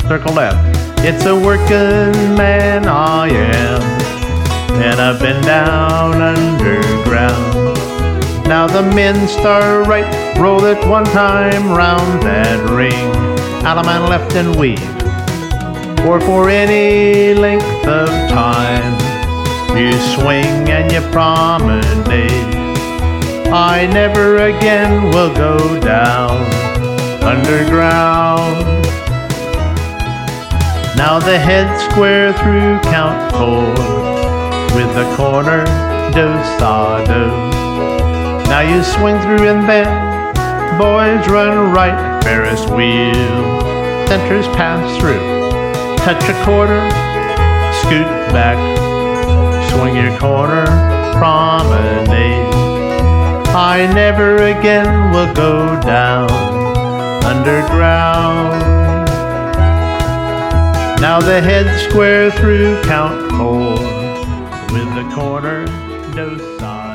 circle left. It's a working man I am, and I've been down underground. Now the men start right, roll it one time round that ring. Alaman left and weave, or for any length of time. You swing and you promenade. I never again will go down underground. Now the head square through count 4, with the corner do-sa-do. Now you swing through and bend, boys run right, Ferris wheel, centers pass through, touch a quarter, scoot back, swing your corner, promenade. I never again will go down underground. Now the head square through count 4, with the corner do-sa-do.